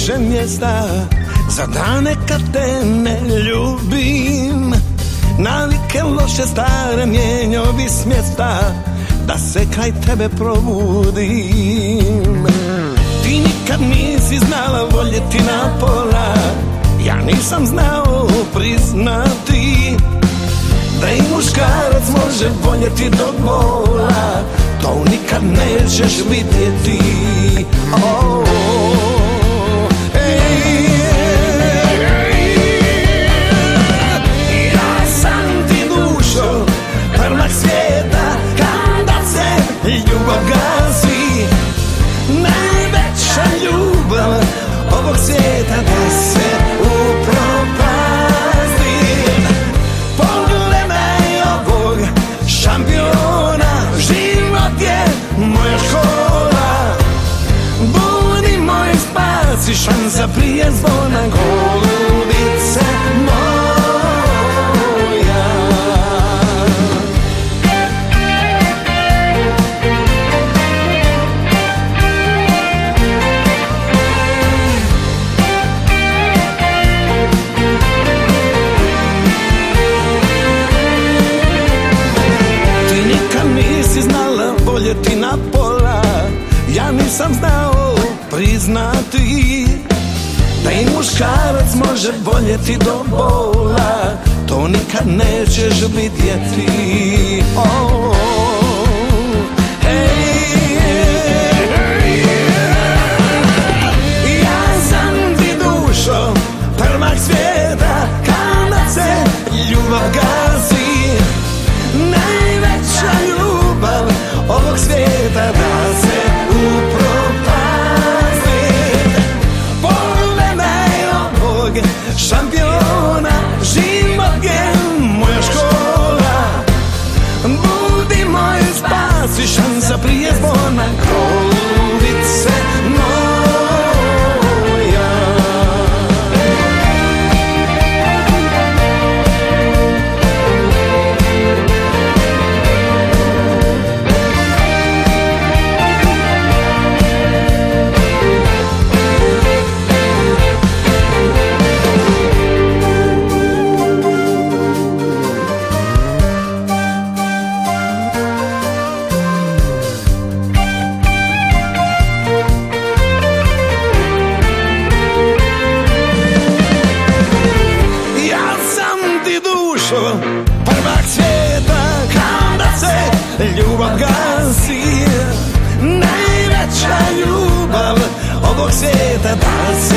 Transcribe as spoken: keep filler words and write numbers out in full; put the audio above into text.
više mjesta za dane kad te ne ljubim. Navike loše stare mijenjao bi s mjesta da se kraj tebe probudim. Ti nikad nisi znala voljeti na pola, ja nisam znao priznati da i muškarac može voljeti do bola. To nikad nećeš vidjeti. Oh, ej, ej. Ja sam ti dušo prvak svijeta, kada se ljubav gasi. Najveća ljubav ovog svijeta da se upropasti. Pogledaj ovog šampiona, život je moja škola. Budi moj spas i šansa prije zvona, golubice moja. Nisi znala voljeti na pola, ja nisam znao priznati da i muškarac može voljeti do bola. To nikad nećeš vidjeti. Oh, hey, hey. Ja sam ti dušo prvak svijeta, kada se ljubav gasi. Najveća ljubav ovog svijeta da se upropasti. Pogledaj ovog šampiona, život je moja škola. Budi moj spas i šansa prije zvona, golubice moja. Prvak svijeta, kada se ljubav gasi. Najveća ljubav ovog svijeta da se